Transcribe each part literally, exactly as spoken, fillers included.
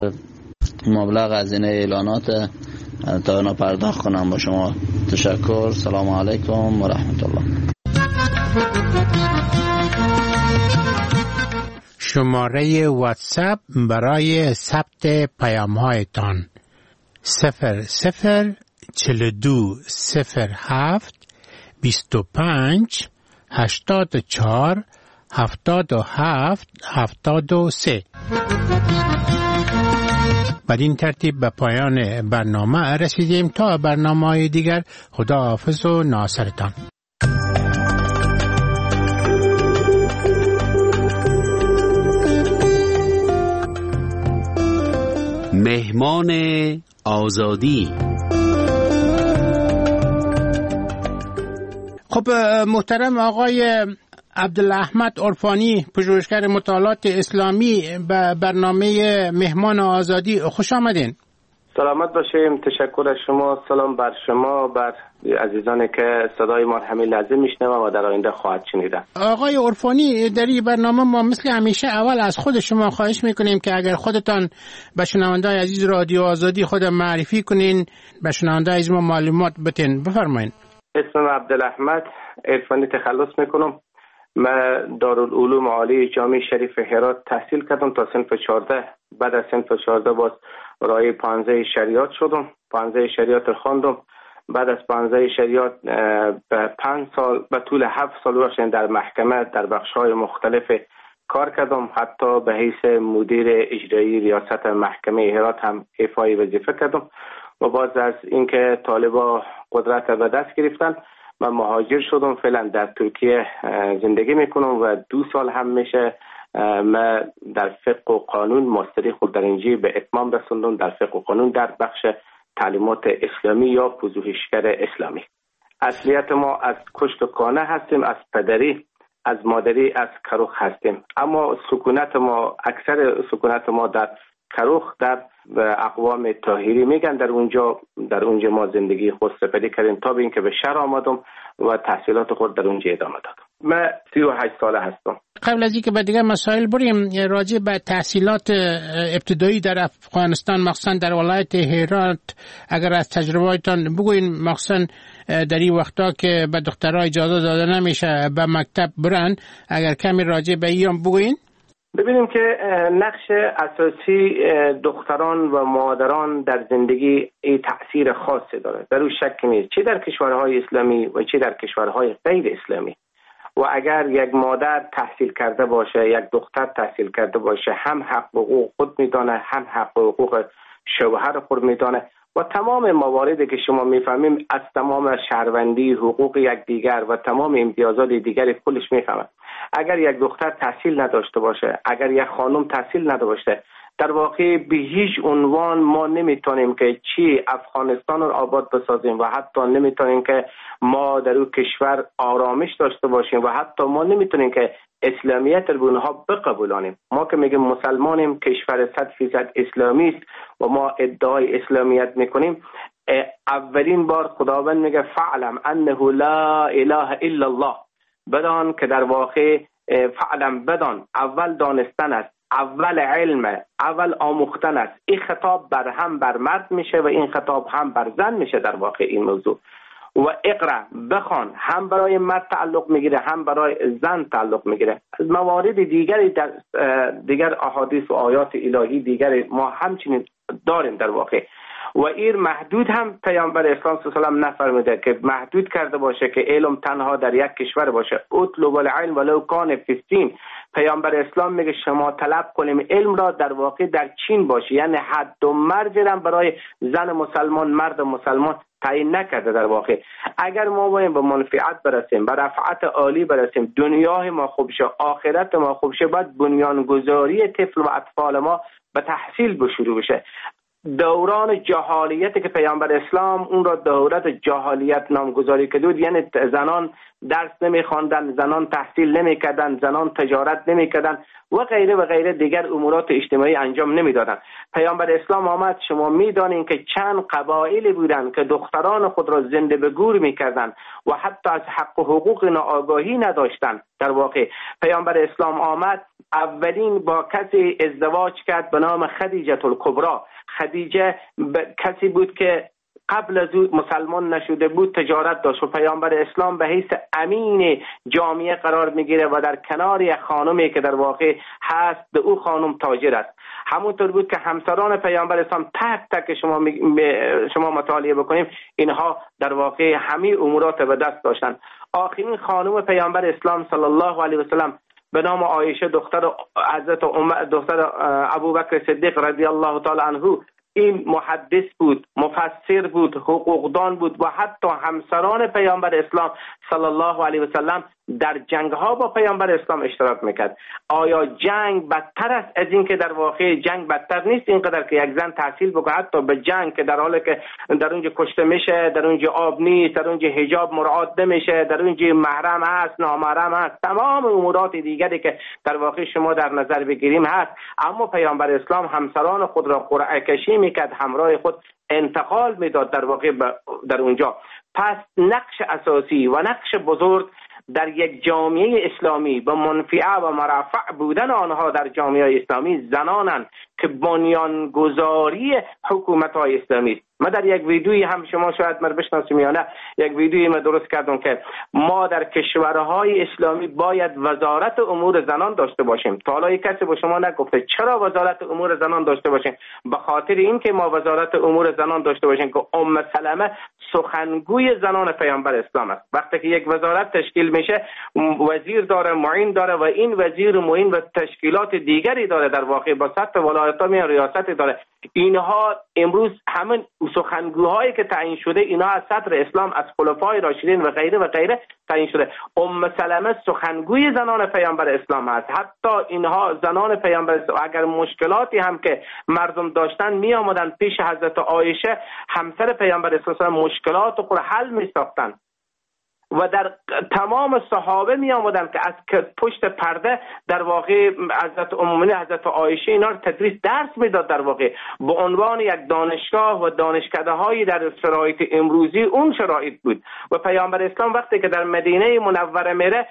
مبلغ هزینه اعلانات تا اونا پرداخت کنم. با شما تشکر. سلام علیکم و رحمت الله. شماره واتساپ برای ثبت پیام‌هایتان صفر صفر چهل و دو صفر هفت بیست و پنج هشتاد و چهار هفتاد و هفت هفتاد و سه. بدین ترتیب به پایان برنامه رسیدیم. تا برنامه‌های دیگر خدا حافظ و ناصرتان. مهمان آزادی. خب محترم آقای عبدالاحمد عرفانی، پژوهشگر مطالعات اسلامی، به برنامه مهمان آزادی خوش آمدین. سلامت باشیم. تشکر از شما. سلام بر شما، بر عزیزانی که صدای ما همین لحظه میشنوند و در آینده خواهد شنیدن. آقای عرفانی، در این برنامه ما مثل همیشه اول از خود شما خواهش میکنیم که اگر خودتان به شنونده‌های عزیز رادیو آزادی خود معرفی کنین، به شنونده‌های عزیز ما معلومات بدین. بفرمایید. اسمم عبدالاحمد عرفانی، تخلص میکنم. من دارالعلوم عالی جامعه شریف هرات تحصیل کردم تا صنف چهارده. بعد از صنف چهارده باز رای پانزده شریعت شدم. پانزده شریعت خواندم. بعد از پانزده شریعت به پنج سال به طول هفت سال روشن در محکمه در بخش‌های مختلف کار کردم. حتی به حیث مدیر اجرایی ریاست محکمه هرات هم ایفای وظیفه کردم. و باز از اینکه طالبا قدرت به دست گرفتن من مهاجر شدم. فعلا در ترکیه زندگی میکنم و دو سال هم میشه من در فقه و قانون ماستری خود در اینجا به اتمام رسوندم، در فقه و قانون در بخش تعلیمات اسلامی یا پژوهشگر اسلامی. اصلیت ما از کشت و کانه هستیم، از پدری، از مادری، از کروخ هستیم. اما سکونت ما، اکثر سکونت ما در کروخ، در اقوام طاهری میگن. در اونجا در اونجا ما زندگی خود سپری کردیم تا به اینکه به شهر آمدم و تحصیلات خود در اونجا ادامه دادم. من سی و هشت ساله هستم. قبل از اینکه به دیگر مسائل بریم، راجع به تحصیلات ابتدایی در افغانستان مخصوصا در ولایت هرات اگر از تجربه‌تان بگوین، مخصوصا در این وقتا که به دخترها اجازه داده نمیشه به مکتب برن، اگر کمی راجع به این بگوین. ببینیم که نقش اساسی دختران و مادران در زندگی ای تأثیر خاصی داره، در اون شک نیست، چه در کشورهای اسلامی و چه در کشورهای غیر اسلامی. و اگر یک مادر تحصیل کرده باشه، یک دختر تحصیل کرده باشه، هم حق حقوق خود میدانه، هم حق حقوق شوهر خود میدانه و تمام مواردی که شما میفهمیم از تمام شهروندی، حقوق یکدیگر و تمام امتیازات دیگری کلش میفهمه. اگر یک دختر تحصیل نداشته باشه، اگر یک خانم تحصیل نداشته باشه، در واقع به هیچ عنوان ما نمیتونیم که چی افغانستان رو آباد بسازیم و حتی نمیتونیم که ما در اون کشور آرامش داشته باشیم و حتی ما نمیتونیم که اسلامیت رو به اونها بقبولانیم. ما که میگیم مسلمانیم، کشور صد فیصد اسلامی است و ما ادعای اسلامیت میکنیم، اولین بار خداوند میگه فعلم انه لا اله الا الله، بدان که در واقع فعلم بدان، اول دانستن است، اول علم، اول آموختن است. این خطاب بر هم بر مرد میشه و این خطاب هم بر زن میشه. در واقع این موضوع و اقرا بخوان هم برای مرد تعلق میگیره هم برای زن تعلق میگیره. از موارد دیگری در دیگر احادیث و آیات الهی دیگری ما همچنین داریم در واقع. و این محدود هم پیامبر اسلام صلی الله علیه و آله نفرموده که محدود کرده باشه که علم تنها در یک کشور باشه. اطلب العلم ولو کان فی الصین. پیامبر اسلام میگه شما طلب کنیم علم را در واقع در چین باشه، یعنی حد و مرز را برای زن مسلمان، مرد مسلمان تعیین نکرده. در واقع اگر ما باید به منفعت برسیم، به رفعت عالی برسیم، دنیای ما خوب شه، آخرت ما خوب شه، باید بنیانگذاری طفل و اطفال ما به تحصیل به شروع بشه. دوران جهالیت که پیامبر اسلام اون را دورت جهالیت نامگذاری کرد، یعنی زنان درس نمیخواندن، زنان تحصیل نمیکردن، زنان تجارت نمیکردن و غیره و غیره دیگر امورات اجتماعی انجام نمیدادن. پیامبر اسلام آمد، شما میدانین که چند قبایلی بودن که دختران خود را زنده به گور میکردن و حتی از حق و حقوق ناآگاهی نداشتن. در واقع پیامبر اسلام آمد اولین با کسی ازدواج کرد به نام خدیجه الکبری. خدیجه کسی بود که قبل از او مسلمان نشده بود، تجارت داشت و پیامبر اسلام به حیث امین جامعه قرار میگیره و در کنار یک خانمی که در واقع هست به او خانم تاجر است. همونطور بود که همسران پیامبر اسلام تک تک شما شما مطالعه بکنیم، اینها در واقع همه امورات به دست داشتن. آخرین خانم پیامبر اسلام صلی الله علیه و سلم به نام عایشه دختر حضرت عمر دختر ابوبکر صدیق رضی الله تعالی عنه، این محدث بود، مفسر بود، حقوقدان بود و حتی همسران پیامبر اسلام صلی الله علیه و سلم در جنگ ها با پیامبر اسلام اشتراک میکرد. آیا جنگ بدتر است از این که در واقع جنگ بدتر نیست اینقدر که یک زن تحصیل بکنه حتی به جنگ که در حالی که در اونجا کشته میشه، در اونجا آب نیست، در اونجا حجاب مراعات نمیشه، در اونجا محرم هست، نامحرم هست، تمام امورات دیگری که در واقع شما در نظر بگیریم هست، اما پیامبر اسلام همسران خود را قرعه کشی میکرد، همراه خود انتقال میداد در واقع در اونجا. پس نقش اساسی و نقش بزرگ در یک جامعه اسلامی به منفعه و مرفع بودن آنها در جامعه اسلامی زنانند که بنیانگذاری حکومت‌های اسلامی است. ما در یک ویدیویی هم شما شاید مر بشناسیم یا نه، یک ویدیویی ما درست کردم که ما در کشورهای اسلامی باید وزارت امور زنان داشته باشیم. تا حالا کسی با شما نگفته چرا وزارت امور زنان داشته باشیم؟ به خاطر اینکه ما وزارت امور زنان داشته باشیم که ام سلمه سخنگوی زنان پیامبر اسلام است. وقتی که یک وزارت تشکیل میشه، وزیر داره، معین داره و این وزیر معین و تشکیلات دیگری داره، در واقع با سطح ولایت‌ها می ریاست داره. اینها امروز همین سخنگوهایی که تعیین شده، اینها از صدر اسلام، از خلفای راشدین و غیره و غیره تعیین شده. ام سلمه سخنگوی زنان پیامبر اسلام است. حتی اینها زنان پیامبر اسلام اگر مشکلاتی هم که مردم داشتن می آمدن پیش حضرت عایشه همسر پیامبر اسلام، مشکلات خود حل می ساختن و در تمام صحابه می آمدن که از پشت پرده در واقع حضرت ام حضرت عایشه اینا رو تدریس درس میداد، در واقع به عنوان یک دانشگاه و دانشکده هایی در شرایط امروزی اون شرایط بود. و پیامبر اسلام وقتی که در مدینه منوره میره،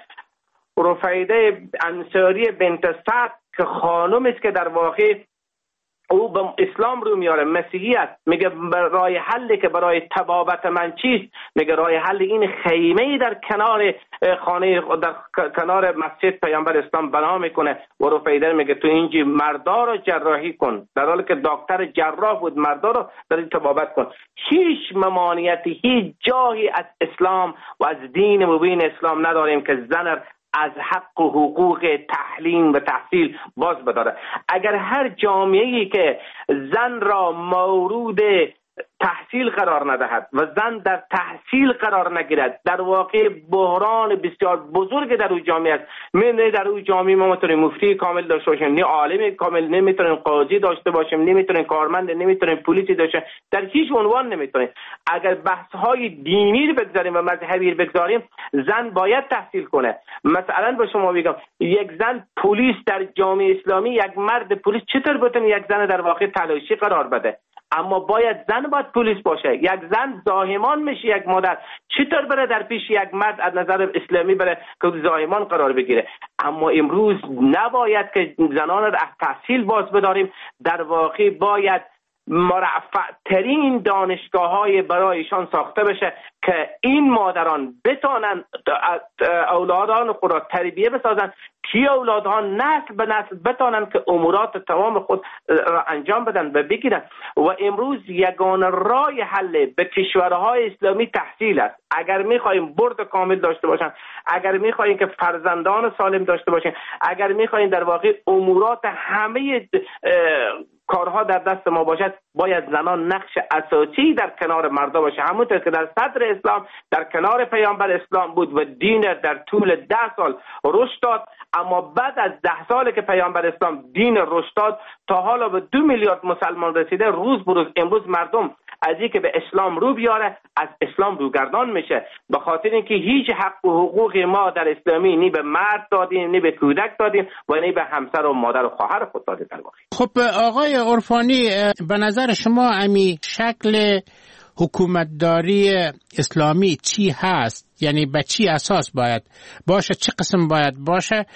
رفیده انصاری بنت سعد که خانم است که در واقع او به اسلام رو میاره، مسیحیت، میگه راه حلی که برای تبابت من چیست؟ میگه راه حل این خیمه در کنار خانه در کنار مسجد پیامبر اسلام بنا میکنه و رفیده میگه تو اینجا مردا رو جراحی کن، در حالی که دکتر جراح بود، مردا رو در این تبابت کن. هیچ ممانعتی، هیچ جایی از اسلام و از دین مبین اسلام نداریم که زن از حق و حقوق تعلیم و تحصیل باز بداره. اگر هر جامعه‌ای که زن را مورود تحصیل قرار ندهد و زن در تحصیل قرار نگیرد، در واقع بحران بسیار بزرگ در اون جامعه است. نه در اون جامعه ما میتونیم مفتی کامل داشته باشیم، نه عالم کامل، نمیتونیم قاضی داشته باشیم، نمیتونیم کارمند، نمیتونیم پلیسی داشته، در هیچ عنوان نمیتونیم. اگر بحث های دینی رو بگذاریم و مذهبی رو بگذاریم، زن باید تحصیل کنه. مثلا به شما بگم یک زن پلیس در جامعه اسلامی، یک مرد پلیس چطور بتونه یک زن در واقع تلاشی قرار بده؟ اما باید زن باید پلیس باشه. یک زن زاهمان میشه، یک مادر چطور بره در پیش یک مرد از نظر اسلامی بره که زاهمان قرار بگیره؟ اما امروز نباید که زنان را تحصیل باز بداریم، در واقع باید مرفع ترین دانشگاه های برایشان ساخته بشه که این مادران بتانن اولادان خود را تربیه بسازن، که اولادها نسل به نسل بتانن که امورات تمام خود را انجام بدن و بگیرن. و امروز یگانه راه حل به کشورهای اسلامی تحصیل است. اگر میخوایم برد کامل داشته باشن، اگر میخوایم که فرزندان سالم داشته باشن، اگر میخوایم در واقع امورات همه کارها در دست ما باشد، باید زنان نقش اساسی در کنار مردا باشه، همونطور که در صدر اسلام در کنار پیامبر اسلام بود و دین در طول ده سال رشد داد. اما بعد از ده سالی که پیامبر اسلام دین رشد داد، تا حالا به دو میلیارد مسلمان رسیده. روز بروز امروز مردم از اینکه به اسلام رو بیاره، از اسلام روگردان میشه، به خاطر اینکه هیچ حق و حقوق ما در اسلامی نی به مرد دادیم، نی به کودک دادیم و نی به همسر و مادر و خواهر خود دادیم در واقع. خب آقای عرفانی، به نظر شما امی شکل حکومتداری اسلامی چی هست؟ یعنی به چی اساس باید باشه؟ چه قسم باید باشه؟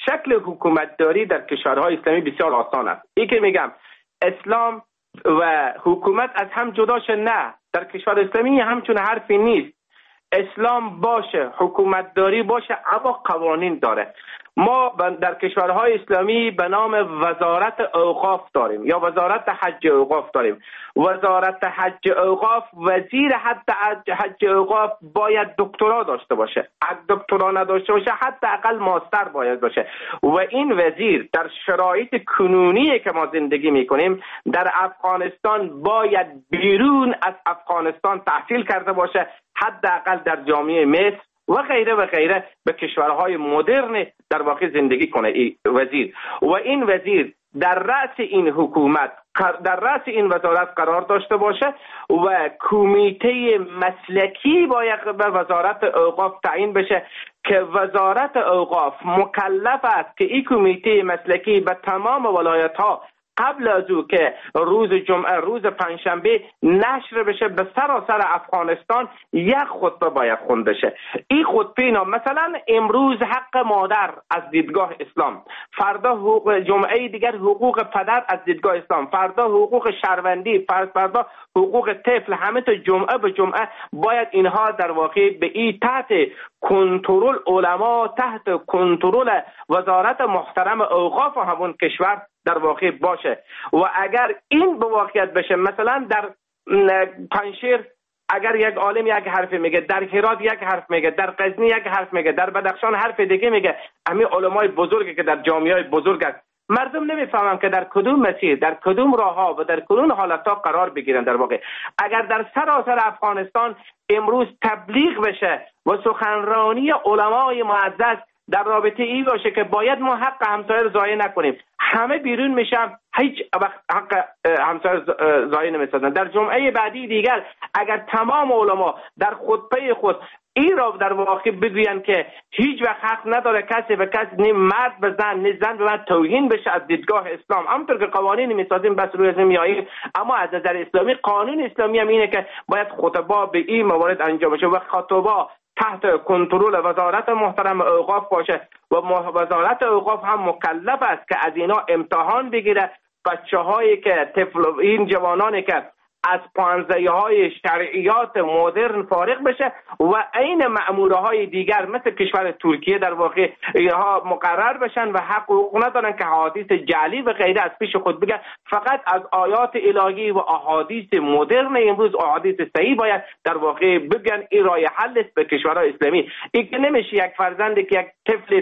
شکل حکومتداری در کشورهای اسلامی بسیار آسان است. این که میگم اسلام و حکومت از هم جداش، نه، در کشور اسلامی همچون حرفی نیست. اسلام باشه، حکومتداری باشه، اما قوانین داره. ما در کشورهای اسلامی به نام وزارت اوقاف داریم یا وزارت حج اوقاف داریم. وزارت حج اوقاف، وزیر حتی حج اوقاف باید دکترا داشته باشه. اگه دکترا نداشته باشه حداقل ماستر باید باشه. و این وزیر در شرایط کنونی که ما زندگی میکنیم در افغانستان باید بیرون از افغانستان تحصیل کرده باشه، حداقل در جامعه مصر و غیره و غیره به کشورهای مدرن در واقع زندگی کنه این وزیر. و این وزیر در رأس این حکومت، در رأس این وزارت قرار داشته باشه و کمیته مسلکی باید به وزارت اوقاف تعیین بشه که وزارت اوقاف مکلف است که این کمیته مسلکی به تمام ولایت ها قبل از او که روز جمعه، روز پنجشنبه نشر بشه به سراسر افغانستان یک خطبه باید خونده شه. این خطبه اینا مثلا امروز حق مادر از دیدگاه اسلام، فردا حقوق جمعه دیگر حقوق پدر از دیدگاه اسلام، فردا حقوق شهروندی، فردا حقوق طفل، همه تا جمعه به جمعه باید اینها در واقع به این تحت کنترل علما، تحت کنترل وزارت محترم اوقاف و همون کشور در واقع باشه. و اگر این به واقعیت بشه، مثلا در پنجشیر اگر یک عالم یک حرف میگه، در هرات یک حرف میگه، در غزنی یک حرف میگه، در بدخشان حرف دیگه میگه، همین علمای بزرگی که در جامعه بزرگ است، مردم نمیفهمم که در کدوم مسیر، در کدوم راه ها و در کدوم حالت ها قرار بگیرن. در واقع اگر در سراسر افغانستان امروز تبلیغ بشه و سخنرانی علمای معزز در رابطه ای باشه که باید ما حق همسایه رو ضایع نکنیم، همه بیرون میشن، هیچ وقت حق همسایه ضایع نمیسازن. در جمعه بعدی دیگر اگر تمام علما در خطبه خود این را در واقع بگوین که هیچ وقت حق نداره کسی به کسی، نه مرد به زن نه زن به مرد توهین بشه از دیدگاه اسلام، همونطور که قوانین میسازیم بس روی نمیاییم، اما از نظر اسلامی قانون اسلامی هم اینه که باید خطبه به این موارد انجام بشه و خطبه تحت کنترل وزارت محترم اوقاف باشه و وزارت اوقاف هم مکلف است که از اینا امتحان بگیره. بچه هایی که طفل، این جوانانی که از پانزده های شرعیات مدرن فارغ بشه و این مأموره های دیگر مثل کشور ترکیه در واقع اینها مقرر بشن و حق حقوق ندارن که حدیث جعلی و غیره از پیش خود بگن، فقط از آیات الهی و احادیث مدرن امروز، احادیث صحیح باید در واقع بگن. این راه حل است به کشورهای اسلامی. این که نمیشه یک فرزندی که یک طفل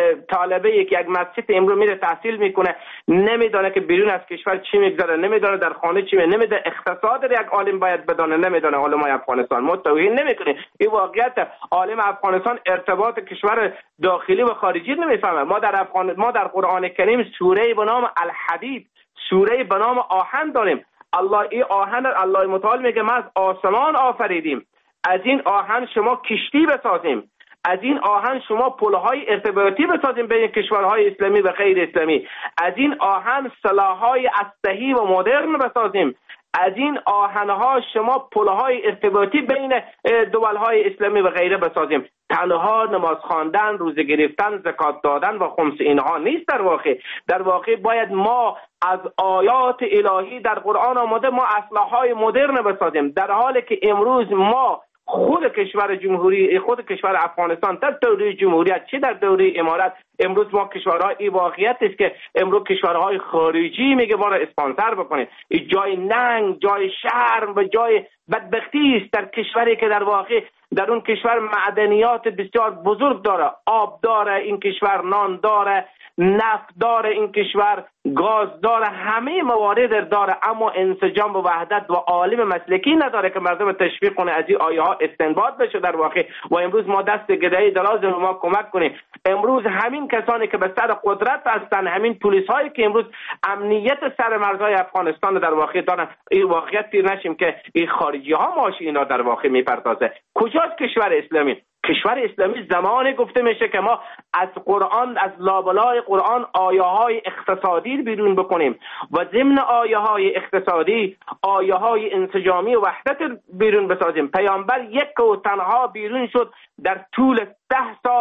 طالبه که یک مسجد امروز میره تحصیل میکنه نمیدونه که بیرون از کشور چی میگذره، نمیدونه در خانه چی میگذره، نمیدونه اقتصاد یک عالم باید بدونه، نمیدونه علمای افغانستان. ما توهین نمیکنیم، این واقعیت. عالم افغانستان ارتباط کشور داخلی و خارجی نمیفهمه. ما در افغان ما در قرآن کریم سوره به نام الحدید، سوره به نام آهن داریم. الله این آهن الله متعال میگه ما از آسمان آفریدیم، از این آهن شما کشتی بسازیم، از این آهن شما پلهای ارتباطی بسازیم بین کشورهای اسلامی و غیر اسلامی، از این آهن سلاح‌های اسلحه‌ای و مدرن بسازیم، از این آهنها شما پلهای ارتباطی بین دولهای اسلامی و غیره بسازیم. تنها نماز خواندن، روزه گرفتن، زکات دادن و خمس اینها نیست. در واقع در واقع باید ما از آیات الهی در قرآن آمده ما اسلحه‌های مدرن بسازیم، در حالی که امروز ما خود کشور جمهوری خود کشور افغانستان در دوره جمهوریت چه در دوره امارت، امروز ما کشورهای این واقعیت است که امروز کشورهای خارجی میگه ما را اسپانسر بکنید. این جای ننگ، جای شرم و جای بدبختی است در کشوری که در واقع در اون کشور معدنیات بسیار بزرگ داره، آب داره این کشور، نان داره، نفت داره این کشور، گاز داره، همه موارد داره، اما انسجام و وحدت و عالم مسلکی نداره که مردم تشویق کنه از این آیه ها استنباط بشه در واقع. و امروز ما دست گدایی دراز به ما کمک کنیم. امروز همین کسانی که به سر قدرت هستن، همین پلیس هایی که امروز امنیت سر مرزهای افغانستان در واقع دارن، این واقعیت پیر نشیم که این خارجی ها ماش اینا در واقع میپردازه. کجاست کشور اسلامی؟ کشور اسلامی زمانی گفته میشه که ما از قرآن، از لابلای قرآن آیه های اقتصادی بیرون بکنیم و ضمن آیه های اقتصادی آیه های انسجامی و وحدت بیرون بسازیم. پیامبر یک و تنها بیرون شد در طول ده سال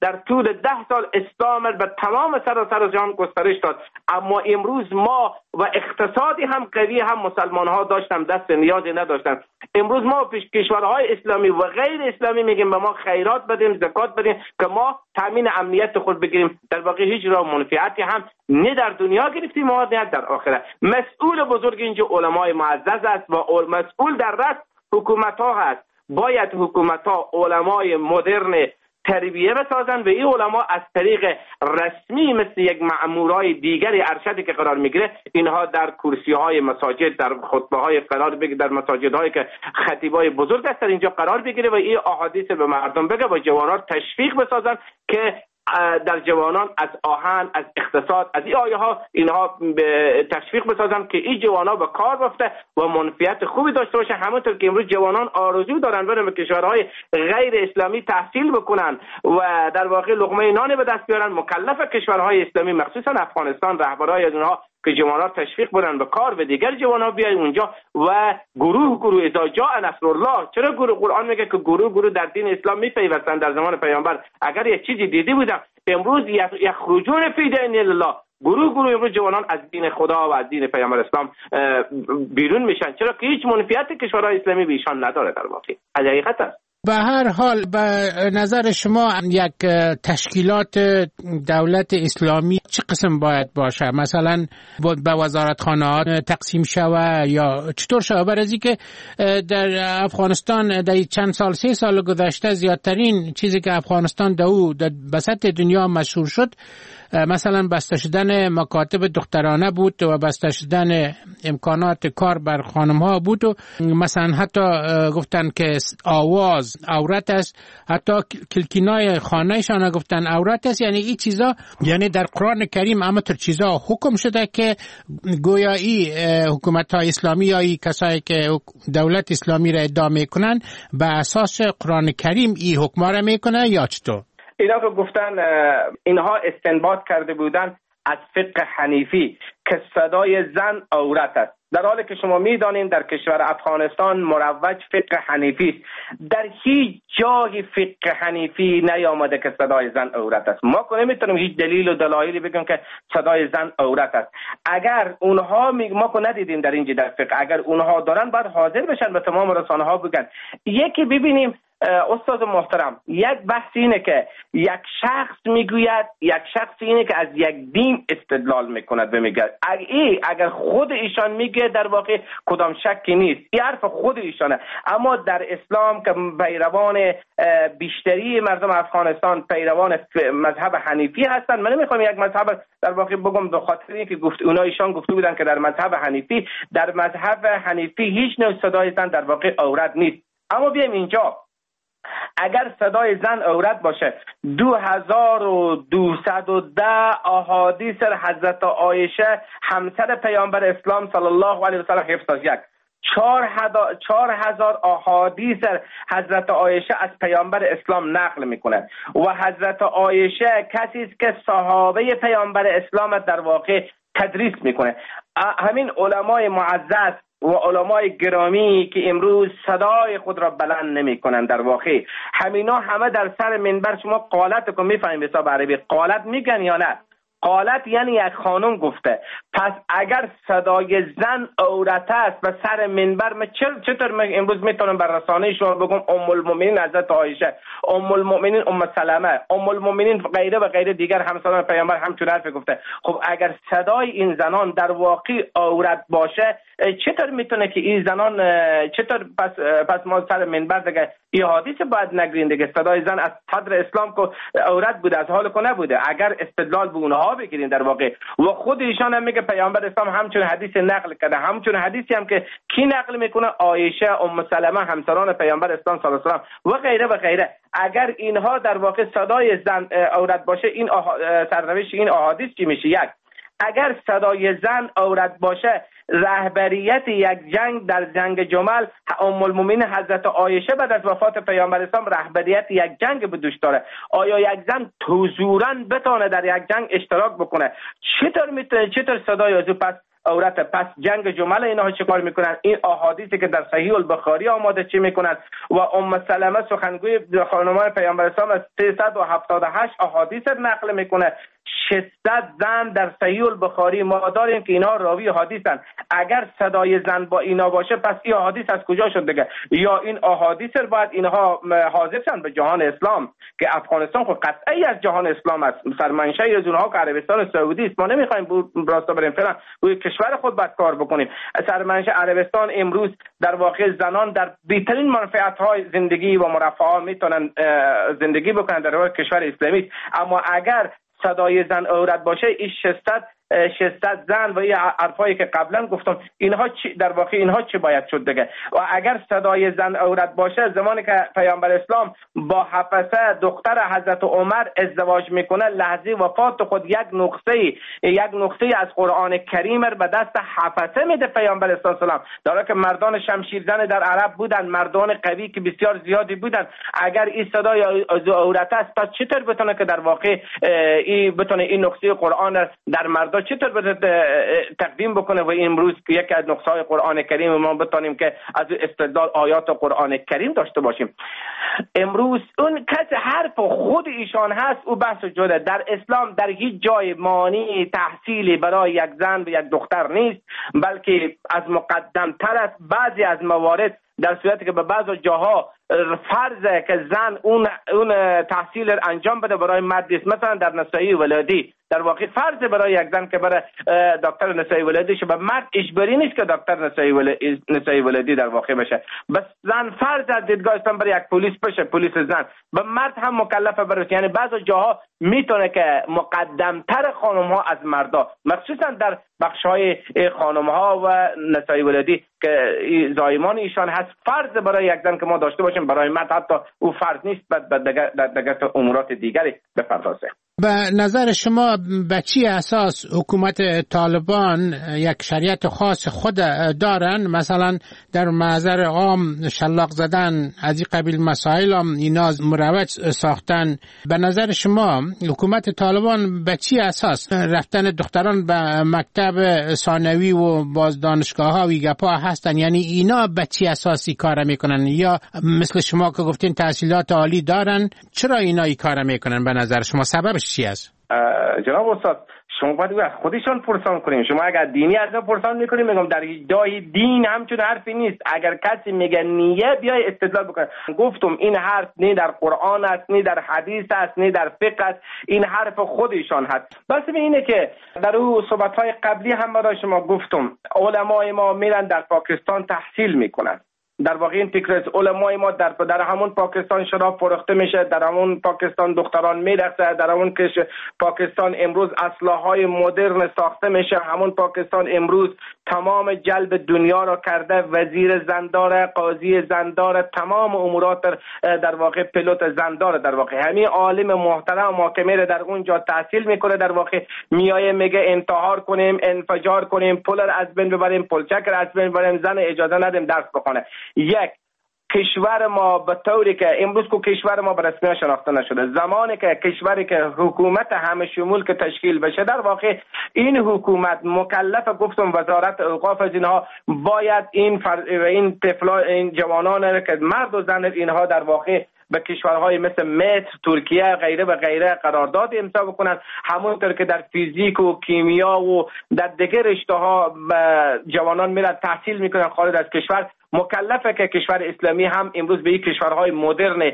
در طول ده سال اسلام به تمام سراسر جهان گسترش داد. اما امروز ما و اقتصادی هم قوی هم مسلمان ها داشتن دست نیازی نداشتن. امروز ما پیش کشورهای اسلامی و غیر اسلامی میگیم به ما خیرات بدیم، زکات بدیم که ما تامین امنیت خود بگیریم. در واقع هیچ راه منفعتی هم نه در دنیا گرفتیم و نه در آخرت. مسئول بزرگ اینجا علمای معزز است و مسئول در رأس حکومت ها هست. باید حکومت ها علمای مدرن تربیه بسازن و این علما از طریق رسمی مثل یک مأمورای دیگری ارشدی که قرار میگیره اینها در کرسی های مساجد، در خطبه های قرار بگیره، در مساجد هایی که خطیبای بزرگ هستن اینجا قرار بگیره و این احادیث به مردم بگه و جوانان تشویق بسازن که در جوانان از آهن، از اقتصاد، از این آیه ها اینها به تشویق بسازن که این جوانا به کار بفته و منفعت خوبی داشته باشه. همونطور که امروز جوانان آرزو دارن برن به کشورهای غیر اسلامی تحصیل بکنن و در واقع لقمه نان به دست بیارن، مکلف کشورهای اسلامی مخصوصا افغانستان رهبرای از اونها که جوانان تشویق بدن به کار و دیگر جوانان بیاین اونجا و گروه گروه اذا جاء نصر الله. چرا گروه؟ قرآن میگه که گروه گروه در دین اسلام میپیوستن. در زمان پیامبر اگر یک چیزی دیدی بودن امروز یخرجون فی دین الله، گروه گروه امروز جوانان از دین خدا و از دین پیامبر اسلام بیرون میشن. چرا که هیچ منفعت کشورهای اسلامی به ایشان نداره. در واقع از حقیقت است. به هر حال به نظر شما یک تشکیلات دولت اسلامی چه قسم باید باشه؟ مثلا به وزارتخانه ها تقسیم شوه یا چطور شوه؟ برای که در افغانستان در چند سال سه سال گذشته زیادترین چیزی که افغانستان در او در بسط دنیا مشهور شد مثلا بسته شدن مکاتب دخترانه بود و بسته شدن امکانات کار بر خانم ها بود و مثلا حتی گفتن که آواز عورت است، حتی کلکینای خانهشان گفتن عورت است. یعنی این چیزا یعنی در قرآن کریم اما تر چیزا حکم شده که گویایی حکومت های اسلامی یا ای کسایی که دولت اسلامی را ادعا میکنن به اساس قرآن کریم این حکم را میکنه یا چطور؟ اینا که گفتن اینها استنباط کرده بودن از فقه حنیفی که صدای زن عورت است، در حالی که شما میدانید در کشور افغانستان مروج فقه حنیفی است. در هیچ جای فقه حنیفی نیامده که صدای زن عورت است. ما که نمیتونیم هیچ دلیل و دلایلی بگیم که صدای زن عورت است. اگر اونها می... ما که ندیدیم در اینجا در فقه، اگر اونها دارن باید حاضر بشن به تمام رسانه ها بگن. یکی ببینیم استاد محترم، یک بحث اینه که یک شخص میگوید، یک شخص اینه که از یک دین استدلال میکند و میگه ای اگر خود ایشان میگه در واقع کدام شکی نیست، این حرف خود ایشانه. اما در اسلام که پیروان بیشتری مردم افغانستان پیروان مذهب حنیفی هستند، من نمیخوام یک مذهب در واقع بگم به خاطر اینکه گفت اونا ایشان گفته بودن که در مذهب حنیفی در مذهب حنیفی هیچ نوع صدای زن در واقع عورت نیست. اما بیایم اینجا، اگر صدای زن عورت باشه، دو هزار و دویست و ده احادیث حضرت عایشه همسر پیامبر اسلام صلی الله علیه و سلم حفظ است. یک چهار هزار احادیث حضرت عایشه از پیامبر اسلام نقل میکنه و حضرت عایشه کسی است که صحابه پیامبر اسلام در واقع تدریس میکنه. همین علمای معزز و علمای گرامی که امروز صدای خود را بلند نمی کنند، در واقع همینا همه در سر منبر، شما قالت که میفهمید به حساب عربی قالت میگن یا نه؟ قالت یعنی یک خانم گفته. پس اگر صدای زن عورت است و سر منبر، من چطور امروز میتونم بر رسانه شما بگم ام المؤمنین حضرت عایشه، ام المؤمنین ام سلمه، ام المؤمنین غیره و غیره دیگر همسران پیامبر همچون حرف گفته. خب اگر صدای این زنان در واقع عورت باشه، چطور میتونه که این زنان چطور پس پس ما سر منبر دیگه این حادثه باید نگرین دیگه؟ صدای زن از صدر اسلام کو عورت بوده، از حال کو نبوده. اگر استدلال به اونها بگیرین در واقع، و خود ایشان هم میگه پیامبر اسلام همچون حدیث نقل کرده، همچون حدیثی هم که کی نقل میکنه؟ عایشه ام سلمه همسران پیامبر اسلام صلی الله علیه و سلم و غیره و غیره. اگر اینها در واقع صدای زن عورت باشه، این سرنوشت این احادیث چی میشه؟ یک، اگر صدای زن عورت باشه، رهبریت یک جنگ در جنگ جمل ام المؤمنین حضرت عایشه بعد از وفات پیامبر اسلام رهبریت یک جنگ به دوش داره. آیا یک زن حضوراً بتونه در یک جنگ اشتراک بکنه؟ چطور میتونه چطور صدای از پس عورت. پس جنگ جمل اینها چه کار میکنن؟ این احادیثی که در صحیح البخاری آماده چی میکنن و ام سلمه سخنگوی خانمان پیامبر اسلام از سیصد و هفتاد و هشت احادیث نقل میکنه. ششصد زن در صحیح البخاری ما داریم که اینها راوی احادیثن. اگر صدای زن با اینا باشه پس این احادیث از کجا شد دیگه؟ یا این احادیث باید اینها حاضر شن به جهان اسلام که افغانستان خود قطعی از جهان اسلام است. سرمنشأ از اونها که عربستان سعودی است. ما نمیخوایم راستا بریم فعلا روی کشور خود باید کار بکنیم. سرمنشأ عربستان امروز در واقع زنان در بهترین منفعت‌های زندگی و مرفه میتونن زندگی بکنن در کشور اسلامی. اما اگر صدای زن عورت باشه این ششصد ششصد زن و این حرفایی که قبلا گفتم اینها چی در واقع اینها چی باید شد دیگه؟ و اگر صدای زن عورت باشه زمانی که پیامبر اسلام با حفصه دختر حضرت عمر ازدواج میکنه لحظه وفات خود یک نقطه یک نقطه از قرآن کریم به دست حفصه میده پیامبر اسلام، در حالی که مردان شمشیرزن در عرب بودن، مردان قوی که بسیار زیادی بودن. اگر این صدای عورت است پس چطور بتونه که در واقع این بتونه این نقطه قرآن در مرد چطور باید تقدیم بکنه و امروز یکی از نقطه‌های قرآن کریم ما بتونیم که از استدلال آیات قرآن کریم داشته باشیم. امروز اون کسی حرف خود ایشان هست او بحث جدا. در اسلام در هیچ جای مانع تحصیلی برای یک زن و یک دختر نیست، بلکه از مقدم تر است. بعضی از موارد در صورتی که به بعض جاها فرضه که زن اون اون تحصیل انجام بده برای مرد است. مثلا در نسایی ولادی در واقع فرض برای یک زن که برای دکتر نسایی ولادی شه، به مرد اجباری نیست که دکتر نسایی ولادی نسایی ولادی در واقع بشه. بس زن فرض از دیدگاه اسلام برای یک پلیس بشه، پلیس زن. به مرد هم مکلفه برای، یعنی بعض جاها میتونه که مقدمتر خانم ها از مردا، مخصوصا در بخش های خانم ها و نسایی ولادی که زایمان ایشان هست، فرض برای یک زن که ما داشته باشیم، برای مرد حتی او فرض نیست در دیگر امورات دیگری بپردازه. به نظر شما به چی اساس حکومت طالبان یک شریعت خاص خود دارن؟ مثلا در محضر عام شلاق زدن از این قبیل مسائل هم اینا مروج ساختن. به نظر شما حکومت طالبان به چی اساس رفتن دختران به مکتب ثانوی و باز دانشگاه ها و گپا هستن؟ یعنی اینا به چی اساسی کار میکنن؟ یا مثل شما که گفتین تحصیلات عالی دارن، چرا اینا این کار میکنن به نظر شما؟ سببش چی است؟ جناب استاد شما باید از خودشان پرسان کنیم. شما اگر دینی از ما پرسان میکنیم میگم در جای دین همچون حرفی نیست. اگر کسی میگه نیه بیای استدلال بکنه. گفتم این حرف نه در قرآن است، نه در حدیث است، نه در فقه است. این حرف خودشان هست. بس اینه که در او صحبت‌های قبلی هم برای شما گفتم علمای ما میرن در پاکستان تحصیل میکنن. در واقع این فکر از علمای ما در در همون پاکستان شراب فروخته میشه، در همون پاکستان دختران میرقصه، در همون که پاکستان امروز اسلحه‌های مدرن ساخته میشه، همون پاکستان امروز تمام جلب دنیا را کرده، وزیر زندار، قاضی زندار، تمام امورات در واقع پیلوت زندار. در واقع همین عالم محترم ما که میره در اونجا تحصیل میکنه در واقع میایه میگه انتحار کنیم، انفجار کنیم، پول را از بین ببریم، پلچک را از بین ببریم، زن اجازه ندیم درس بخونه. یک کشور ما به طوری که امروز که کشور ما به رسمیت شناخته نشده، زمانی که کشوری که حکومت همه شمول که تشکیل بشه در واقع این حکومت مکلف، گفتم وزارت اوقاف از اینها باید این فر... این طفلا این جوانان که مرد و زن اینها در واقع به کشورهای مثل مصر، ترکیه غیره و غیره قرارداد امضا بکنن، همونطور که در فیزیک و کیمیا و در دیگر رشته‌ها جوانان میرن تحصیل میکنن خارج از کشور. مکلفه که کشور اسلامی هم امروز به این کشورهای مدرن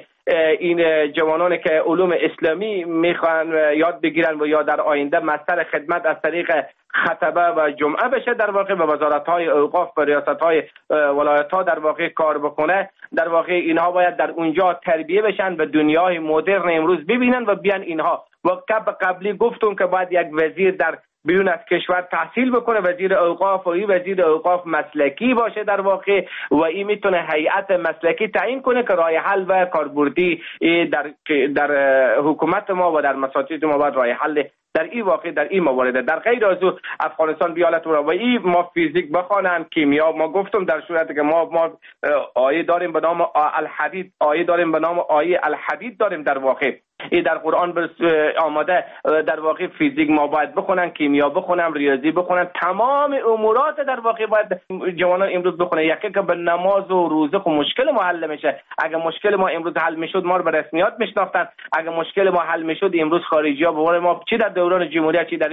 این جوانانی که علوم اسلامی میخوان یاد بگیرن و یا در آینده مستر خدمت از طریق خطبه و جمعه بشه در واقع به وزارت‌های اوقاف و ریاست‌های ولایت‌ها در واقع کار بکنه. در واقع اینها باید در اونجا تربیه بشن و دنیای مدرن امروز ببینن و بیان اینها. و قبلی گفتم که باید یک وزیر در بیرون از کشور تحصیل بکنه، وزیر اوقاف، و این وزیر اوقاف مسلکی باشه در واقع و این میتونه هیئت مسلکی تعیین کنه که راه حل و کاربردی در در حکومت ما و در مساجد ما باید راه حل در این واقع در این موارد. در غیر از او افغانستان بیالت و این ما فیزیک بخوانن، کیمیا، ما گفتم در صورتی که ما ما آیه داریم به نام الحدید، آیه داریم به نام آیه الحدید داریم در واقع این در قرآن آماده در واقع فیزیک ما باید بخونن، کیمیا بخونن، ریاضی بخونن، تمام امورات در واقع باید جوانان امروز بخونن. یکی که به نماز و روزه خب مشکل ما حل میشه. اگه مشکل ما امروز حل میشد ما رو به رسمیات میشناختن. اگه مشکل ما حل میشد امروز خارجی‌ها به ما چی در دوران جمهوریت چی در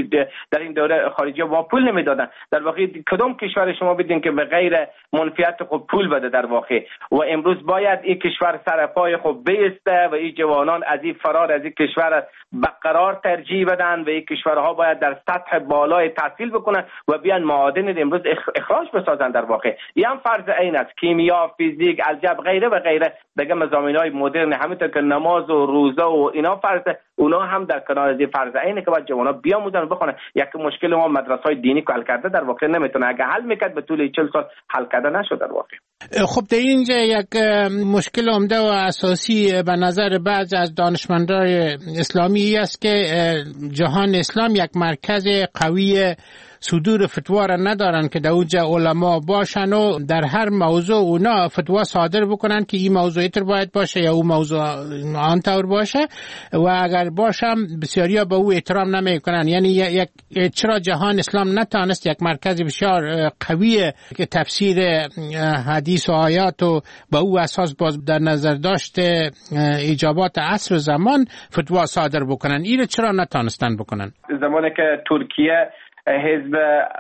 در این دوره خارجی‌ها ما پول نمیدادن. در واقع کدام کشور شما بدین که به غیر منفعت خود پول بده در واقع. و امروز باید این کشور سر پای خود بیسته و این جوانان از این فرار از این کشور برقرار ترجیح بدن و این کشورها باید در سطح بالای تحصیل بکنن و بیان معادن امروز اخراج بسازن در واقع. این هم فرض عین است. کیمیا، فیزیک، الجبر غیره و غیره دیگه مضامین‌های مدرن همونطور که نماز و روزه و اینا فرض، اونا هم در کنار از فرض عینه که باید جوانا بیاموزن و بخونن. یک مشکل ما مدرسه‌های دینی که حل کرده در واقع نمیتونه، اگه حل میکرد به طول چهل سال حل کرده نشد در واقع. خب در اینجا یک مشکل عمده و اساسی به نظر بعضی از دانشمندان اسلامی است که جهان اسلام یک مرکز قوی صدور فتوا را ندارن که در اونجا علما باشن و در هر موضوع اونا فتوا صادر بکنن که این موضوع اینطور باید باشه یا اون موضوع آنطور باشه و اگر باشم بسیاری ها به او احترام نمیکنن. یعنی یک چرا جهان اسلام نتانست یک مرکز بسیار قوی که تفسیر حدیث و آیات و به او اساس باز در نظر داشته ایجابات عصر و زمان فتوا صادر بکنن؟ این چرا نتانستن بکنن؟ زمانی که ترکیه حزب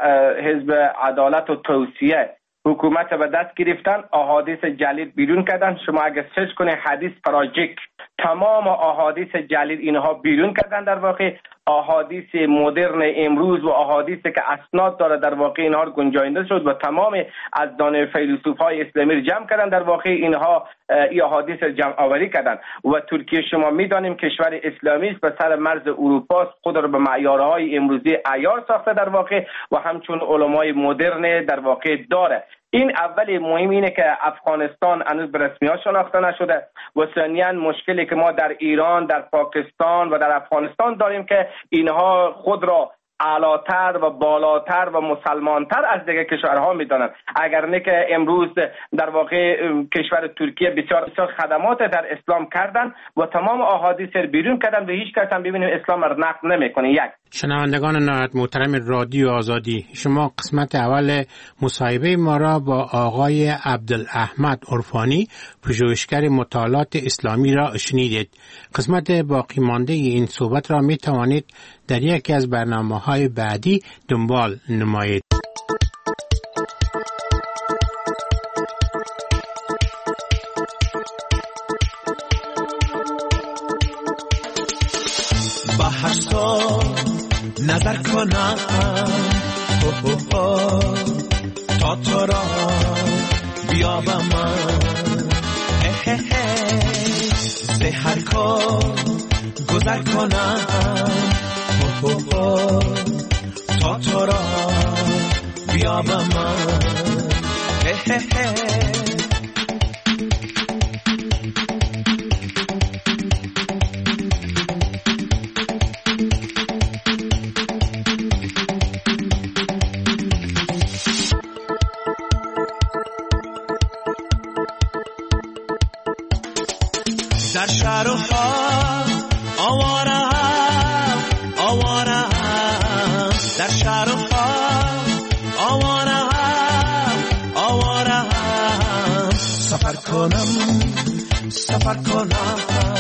حزب عدالت و توسعه حکومت به دست گرفتن، احادیث جلیل بیرون کردن. شما اگه سرچ کنید حدیث پراجیک، تمام احادیث جلیل اینها بیرون کردن در واقع. احادیث مدرن امروز و احادیثی که اسناد داره در واقع اینها رو گنجانده شد و تمام از دانه فیلسوفای اسلامی رو جمع کردن در واقع. اینها این احادیث جمع آوری کردن و ترکیه شما میدانیم کشور اسلامی است، به سر مرز اروپا است، خود را به معیارهای امروزی عیار ساخته در واقع و همچون علمای مدرن در واقع داره. این اولی مهم اینه که افغانستان هنوز به رسمیت شناخته نشده و ثانیاً مشکلی که ما در ایران، در پاکستان و در افغانستان داریم که اینها خود را اعلاتر و بالاتر و مسلمانتر از دیگه کشورها میدانند. اگر نه که امروز در واقع کشور ترکیه بسیار بسیار خدمات در اسلام کردن و تمام احادیث رو بیرون کردن و هیچ کس هم ببینیم اسلام رو نقد نمیکنه. یک شنوندگان نهایت محترم رادیو آزادی، شما قسمت اول مصاحبه ما را با آقای عبدالاحمد عرفانی پژوهشگر مطالعات اسلامی را شنیدید. قسمت باقی مانده این صحبت را می توانید در یکی از برنامه‌های بعدی دنبال نمایید. با هر سال نظر کنم تا تو را بیابم زهر کن گذر کنم تا تو را بیابم در شهر و خان آواره آواره در شهر و خان آواره آواره سفر کنم سفر کنم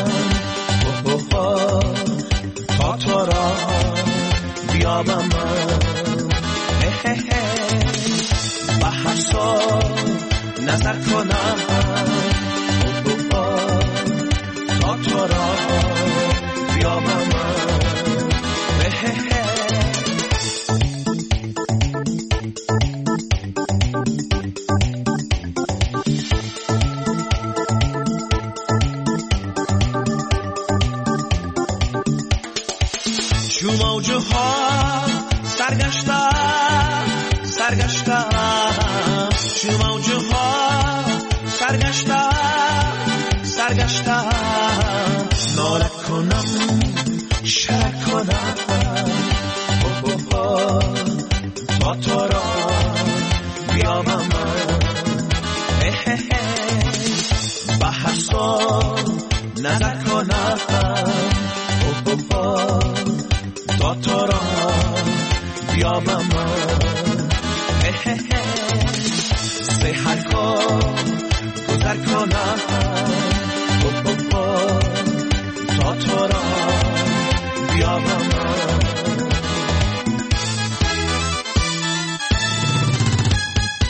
تا تو را بیابم به هر سال نظر کنم تا تو را بیابم چو موجه ها سرگشتم سرگشتم چو موجه ها سرگشتم سرگشتم ناله کنم شرک کنم تا تو را بیابم به هر سال نظر کنم ماما سحر کن گذر کنم